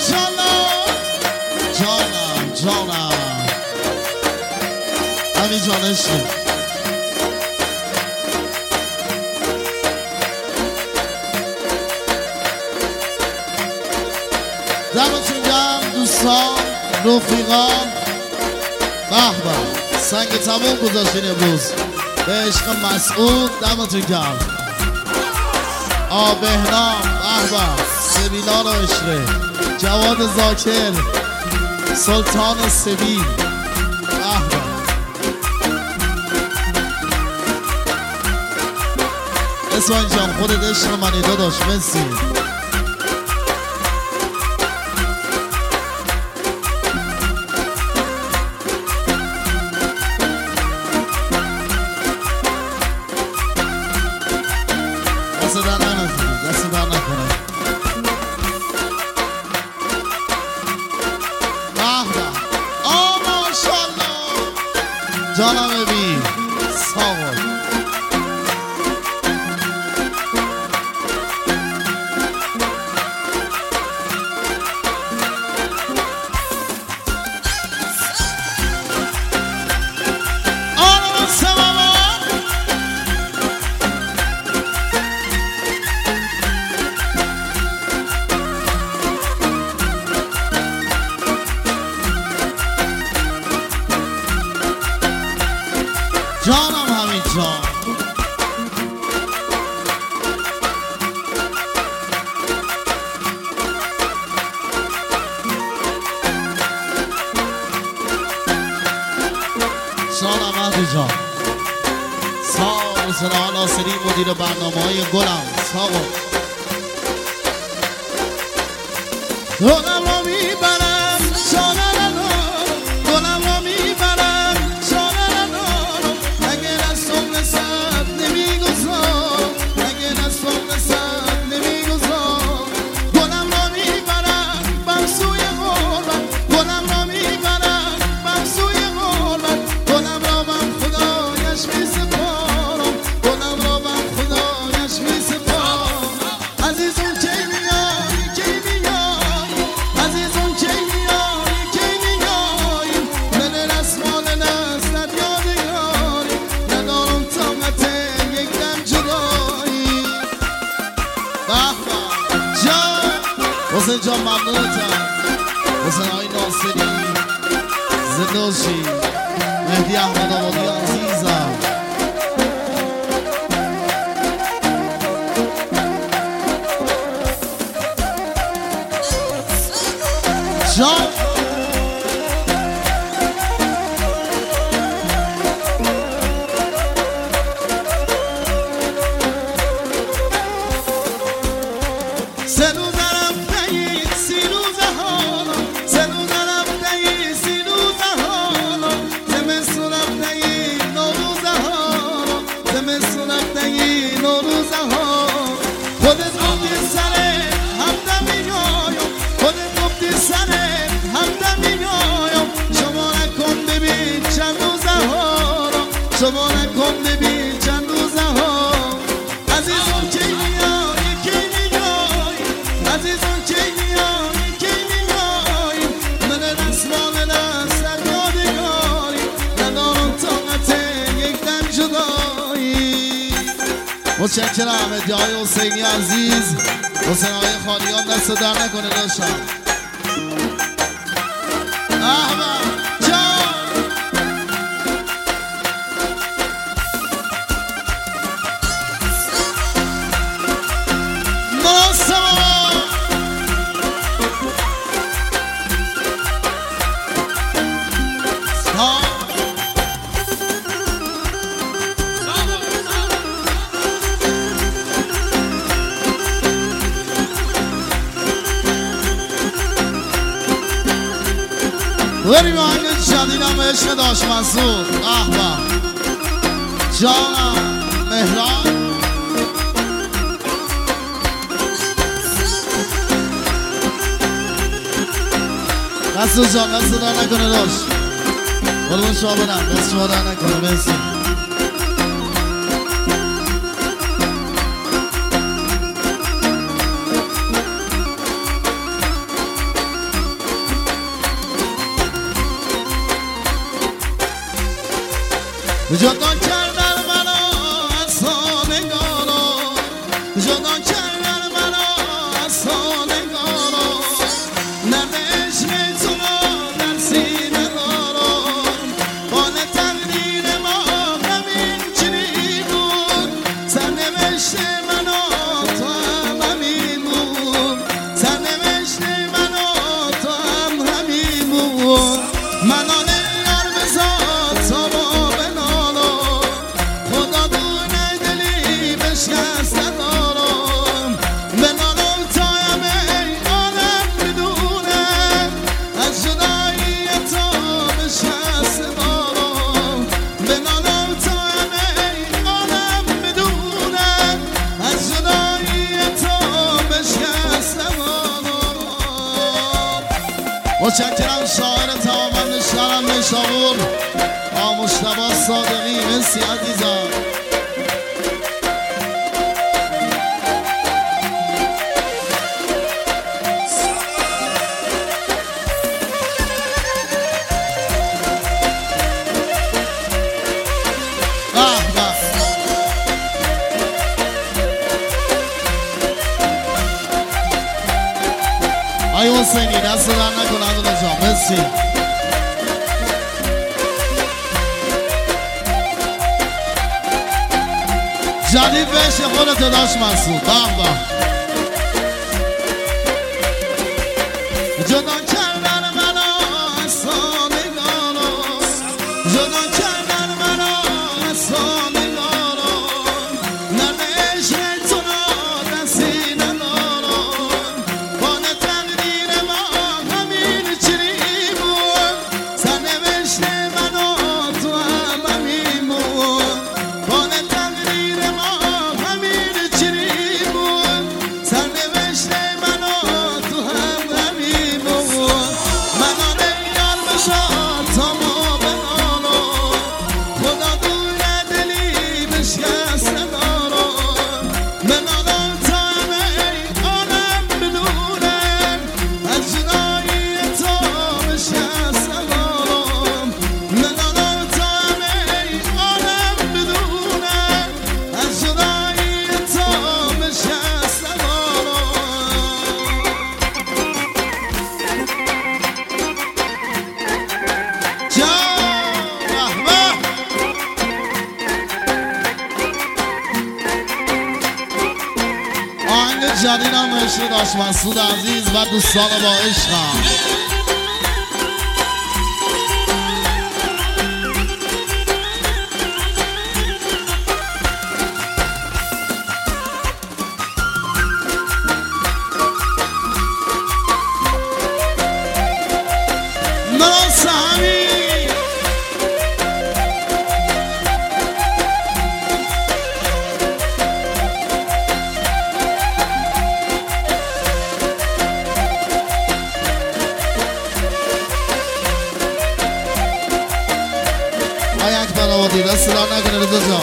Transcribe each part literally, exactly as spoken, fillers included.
ماشالله جانم جانم همین جانشیم دمتون گرم دوستان رفیقان به به سنگ تموم گذاشتین امروز به عشق مسعود دمتون گرم آبهنام به به سبیلان و عشقه جواد زاکر سلطان سبیل به به اسماعیل جان خودت عشق منی داداش مرسی دست در نکنه دست در نکنه بهده آه ماشالله جانم بی ساول جانم همین جان جانم مهدی جان سال حسین ناصری مدیر برنامه های گلم ساقو گلم رو میبرم جانم رو گلم رو میبرم حسین جان ممنونتم حسین آقای ناصری زنده باشی مهدی احمد آبادی عزیزم جان شما نکن ببین چند روزه ها عزیزم کی میای کی میای عزیزم کی میای کی میای من رسمان دست در یادگاری ندارم طاقت یک دم جدایی متشکرم ادعای حسینی عزیز حسین آقای خانیان دست در نکنه داشتم احمد بریم آهنگ جدیدم عشق داشت مسعود احبا جانم مهران دست جان دست در نکنه داشت قربون شما برم دست شما در نکنه مرسی جدا کردن منو از سالگارا جدا کردن منو از سالگارا نوشت تو رو در سینه دارم بال تقدیر ما همین چنین بود سرنوشت منو تو هم همین بود سرنوشت منو تو هم همین بود منو نیار بذار تا با بنالو خدا دونه دلی بشکسته دارم بنالو تا همه عالم بدونه از جدایی تو بشکسته دارم بنالو تا همه عالم بدونه از جدایی تو بشکسته دارم متشکرم شاعر تمامند شهرم نشابور آقا مجتبی صادقی مرسی عزیزم به به آی حسینی دست در نکن عدالت جان مرسی جدید بهش خودت داشت مسعود به به جدا کردن منو از سالگارا جدا کردن منو از سالگارا نوشت تو رو در سینه دارم بال تقدیر ما همین چنین بود سرنوشت منو تو هم همین بود بال تقدیر ما همین چنین بود سرنوشت منو تو هم همین بود منو نیار بشار تا ما بنالو خدا دونه دلی بشکسته دارم بنالو تا همه عالم بدونه از جدایی تو بشکسته دارم بنالو تا همه عالم بدونه از جدایی تو بشکسته دارم جان به به آهنگ جدیدم نوشته داشت مسعود عزیز و دوستان با عشقم درست همین آی اکبر آبادی دست دار نکنه رضا جان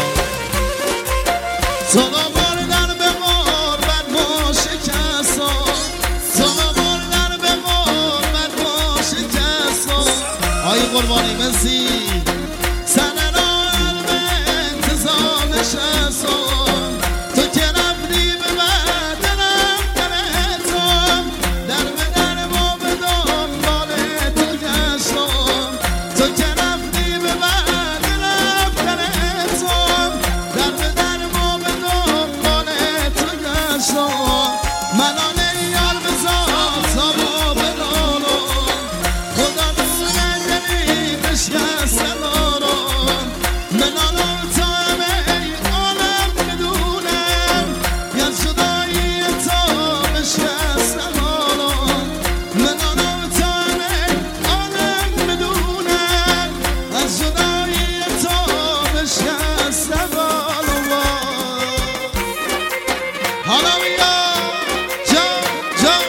تو بردن به مار بر ما شکستان تو بردن به مار بر ما شکستان آی قربانی مسی سن را به انتظار نشستان تو که رفتی به بدنم درتم در به در ما به دنبال تو گشتم تو که رفتی به بدنم درتم در به در ما به دنبال تو گشتم منو نیار بذار تا ما بنالم خدا دونه دلی بشکسته دارم منالم تا همه عالم بدونم از جدایی تو بشکسته دارم منالم تا همه عالم بدونم از جدایی تو بشکسته دارم حالا بیا جان جان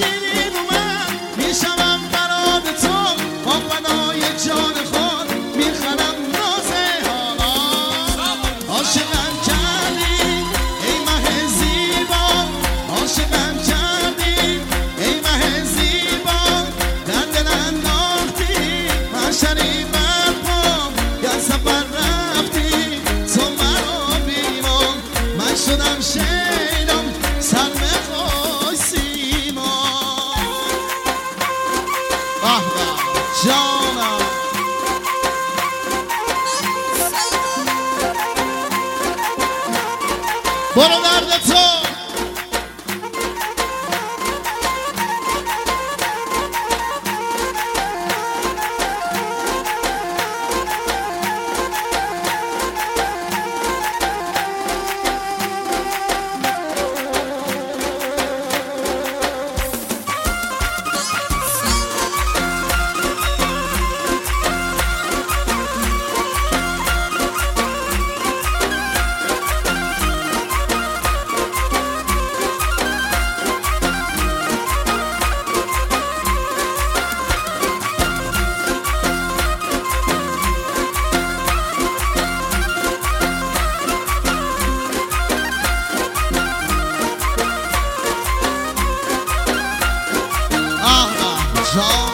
شیرین من میشوم برات تو با فدای جان خود میخرم نازه ها عاشقم کردی ای مه زیبا عاشقم کردی ای مه زیبا در دل انداختی من شریف برپام یا سفر رفتی تو مرا بیمان من شدم شیدم سر به خوش سیما آه جانم برو درد تو جان